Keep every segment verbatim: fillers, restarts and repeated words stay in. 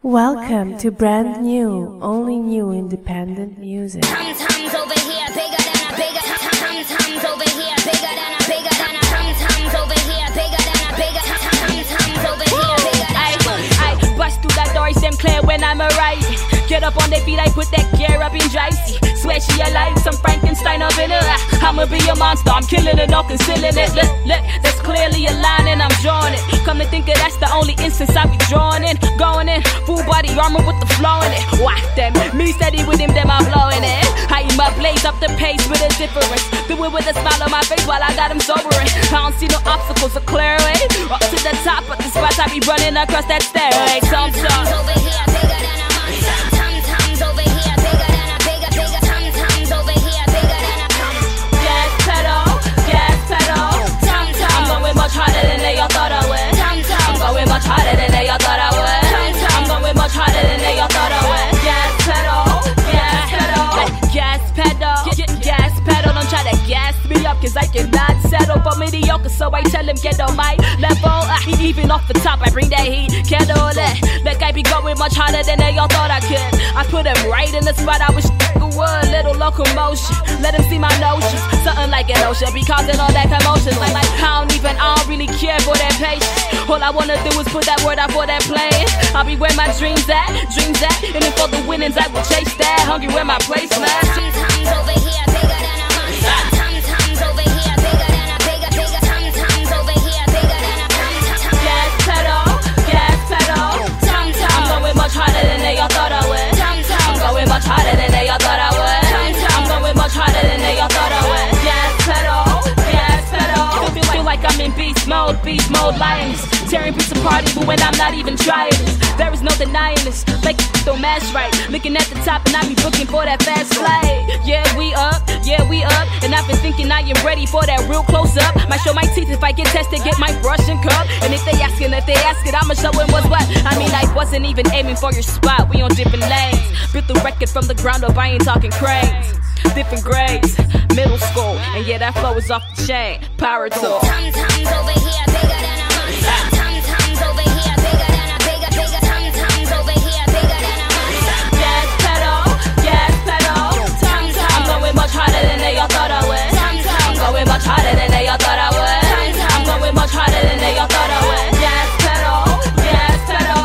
Welcome to brand new, only new independent music. Tum-tums over here, bigger than a bigger. Tum-tums over here, bigger than a bigger than a. Tum-tums over here, bigger than a bigger. Tum-tums over here, bigger than a. I bust through that door, them clear when I'm alright. Get up on their feet, I put that gear up in dicey. Swear she alive, some Frankenstein up in her. I'ma be a monster, I'm killing it, no concealing it. Look, look, there's clearly a line and I'm drawing it. Come to think of that's the only instance I be drawing in. Going in, full body armor with the flow in it. Watch them, me steady with him, them I'm blowing it. I eat my blaze up the pace with a difference. Do it with a smile on my face while I got him sobering. I don't see no obstacles, a clear way. Up to the top of the spot, I be running across that stairway. Tum-tums over here, bigger than a monster. Tum-tums over here, bigger than a bigger, bigger. Tum-tums over here, bigger than a. gas pedal, gas pedal. Tum-tum, I'm going much harder than they all thought I would. Tum-tum, I'm going much harder than they all thought I would. Tum-tum, I'm going much harder than they all thought I would. Gas pedal, gas pedal, gas pedal, gas pedal. Don't try to gas me up, cause I cannot settle for mediocre, so I tell him get on my level. Uh, even off the top, I bring that heat, candle it. Like I be going much harder than they all thought I could. I put him right in the spot I wish would. Little locomotion, let him see my notions. Something like an ocean, be causing all that commotion. Like, like I don't even, I don't really care for that patience. All I wanna do is put that word out for that playing. I'll be where my dreams at, dreams at. And then for the winnings, I will chase that. Hungry where my place, man. Tum-tums over here, bigger than a monster. Tum-tums over here, bigger than a bigger, bigger. Tum-tums over here, bigger than a. Gas pedal, gas pedal. Tum-tum, I'm going much harder than they all thought I would. Tum-tum, I'm going much harder than they all thought I would. Tum-tum, I'm going much harder than they all thought I would. Gas pedal, gas pedal. Feel, feel like I'm in beast mode, beast mode, lioness. Tearing beats apart even when I'm not even trying this. There is no denying this, like don't match right. Looking at the top and I be looking for that fast flight. Yeah, we up, yeah, we up. And I've been thinking I am ready for that real close up. Might show my teeth if I get tested, get my brush and cup. And if they asking, if they ask it, I'ma show them what's what. I mean, I wasn't even aiming for your spot. We on different lanes. Built the record from the ground up, I ain't talking cranes. Different grades, middle school. And yeah, that flow is off the chain. Power tool. Tum-tums over here, bigger than a monster. Tum-tums over here, bigger than a bigger, bigger. Tum-tums over here, bigger than a monster. Gas pedal, gas pedal. Tum-tum, I'm going much harder than they all thought I would. Tum-tum, I'm going much harder than they all thought I would. Tum-tum, I'm going much harder than they all thought I would. Gas pedal, gas pedal.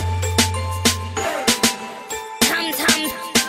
Tum-tums.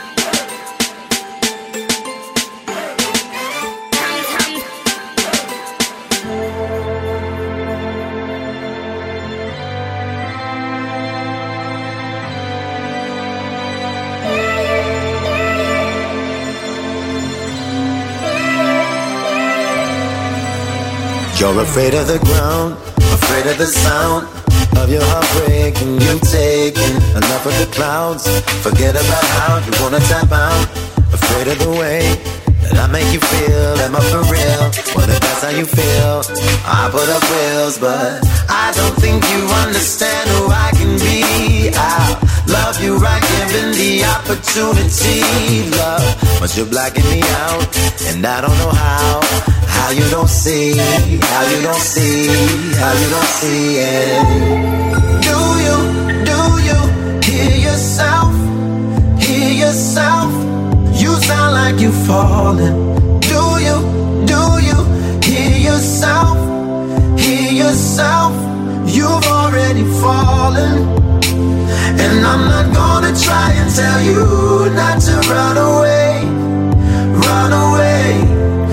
You're afraid of the ground, afraid of the sound of your heartbreak, and you taking enough of the clouds. Forget about how you wanna tap out. Afraid of the way that I make you feel. Am I for real? Well, if that's how you feel, I put up wheels, but I don't think you understand who I can be. I love you right, given the opportunity. Love, but you're blacking me out, and I don't know how. How you don't see, how you don't see, how you don't see it. Do you, do you hear yourself, hear yourself? You sound like you're falling. Do you, do you hear yourself, hear yourself? You've already fallen. And I'm not gonna try and tell you not to run away, run away.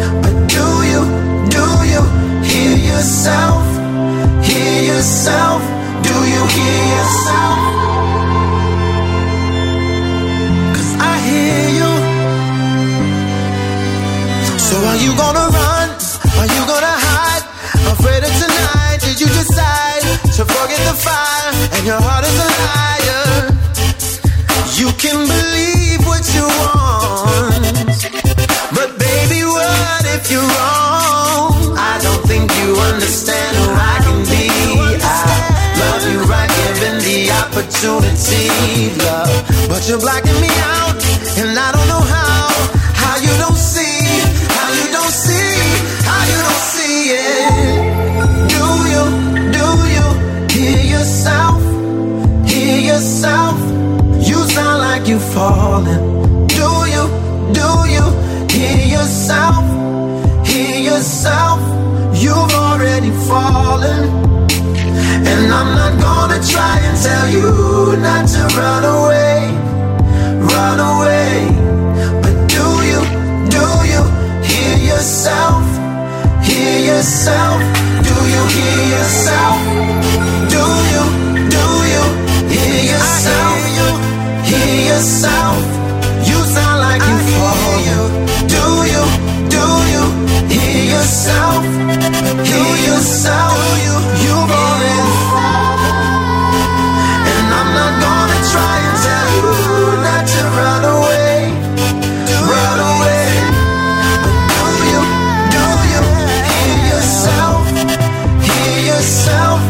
Hear yourself, hear yourself. Do you hear yourself? Cause I hear you. So are you gonna run? Are you gonna hide? Afraid of tonight? Did you decide to forget the fire? And your heart is a liar. You can believe what you want, but baby, what if you're wrong? I don't think you understand who I can be. I love you right, given the opportunity, love. But you're blacking me out, and I don't know how. How you don't see, how you don't see, how you don't see it. Do you, do you hear yourself, hear yourself? falling? Do you, do you hear yourself? Hear yourself? You've already fallen. And I'm not gonna try and tell you not to run away, run away. But do you, do you hear yourself? Hear yourself? Do you hear yourself? Do you, do you hear yourself? Hear yourself? You sound like you fall. Do you, do you hear yourself? Hear yourself? You've already fallen. And I'm not gonna try and tell you not to run away, run away. But do you, do you hear yourself? Hear yourself?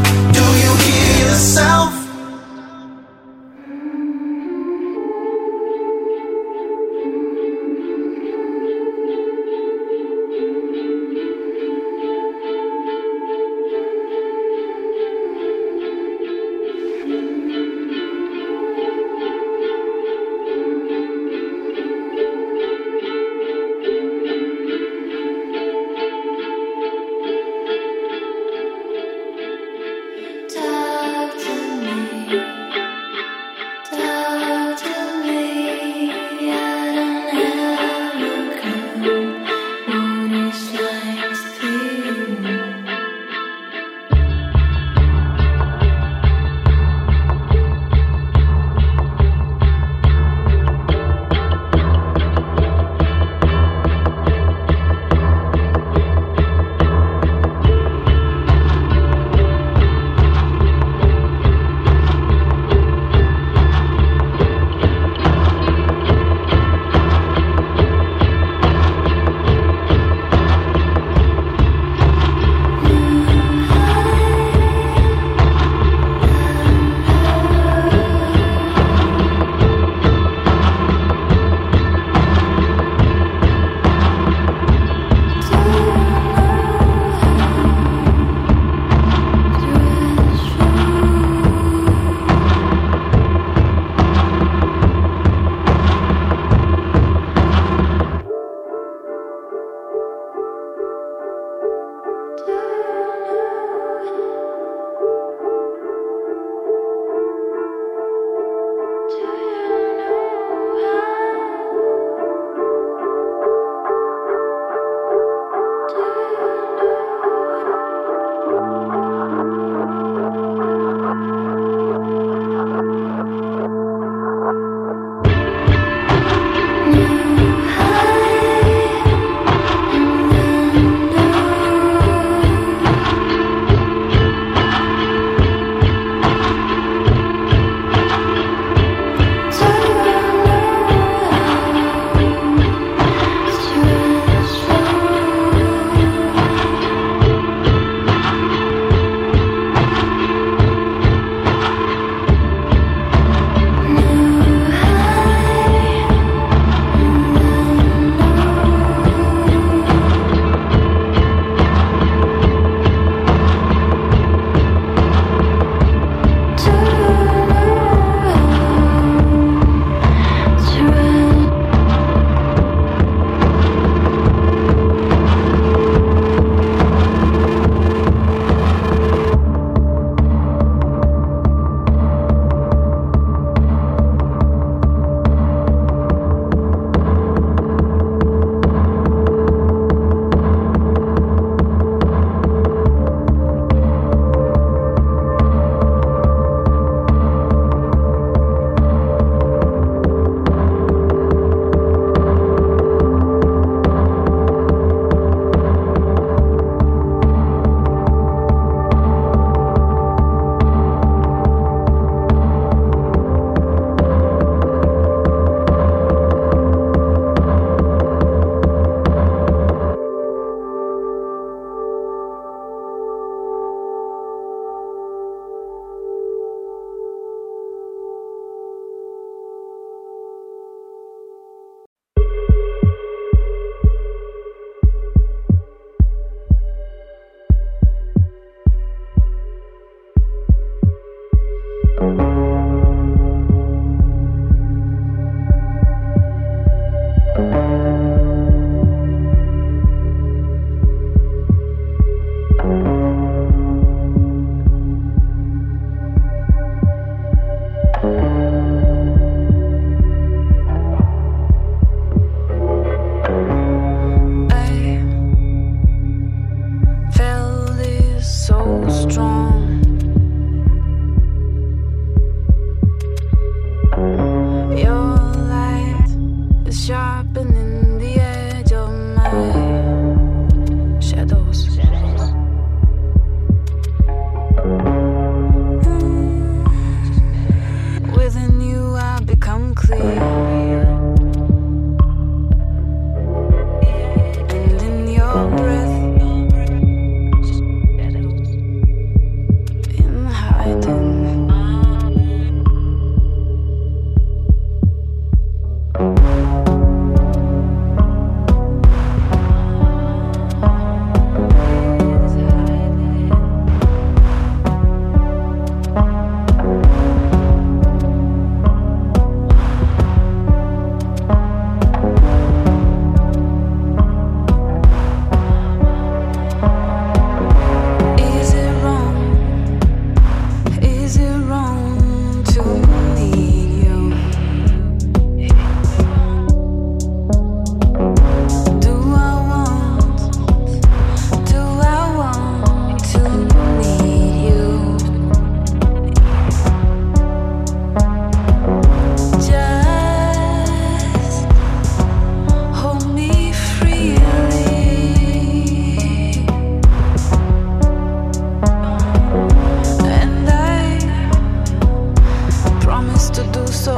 so.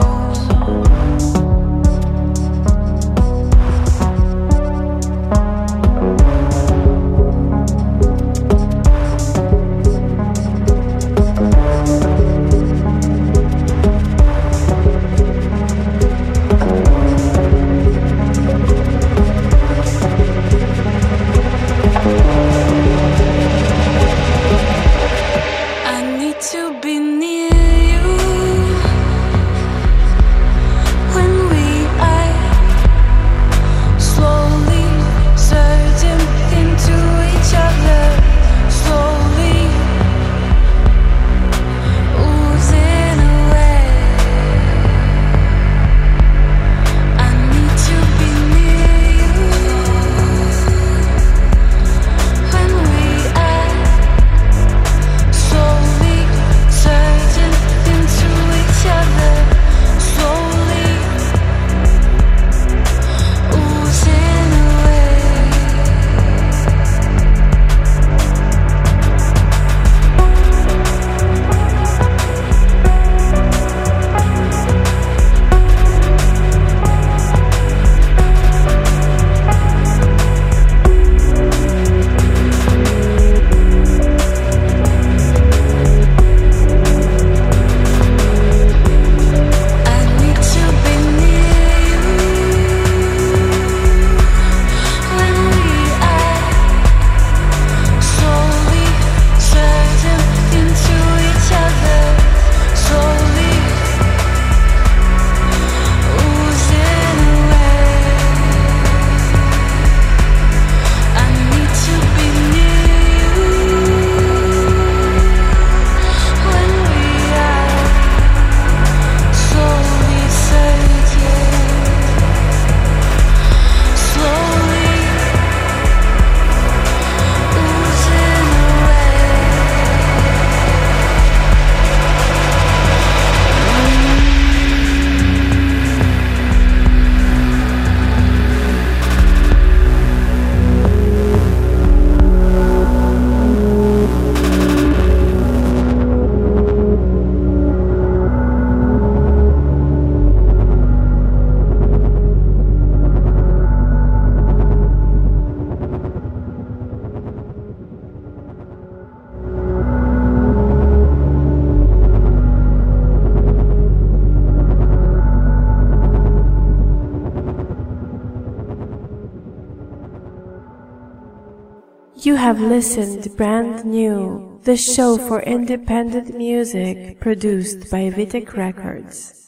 To be near you when we are slowly surging into each other, slowly oozing away. I need to be near you when we are slowly surging into each other, slowly oozing away. You have listened Brand New, the show for independent music produced by Vitek Records.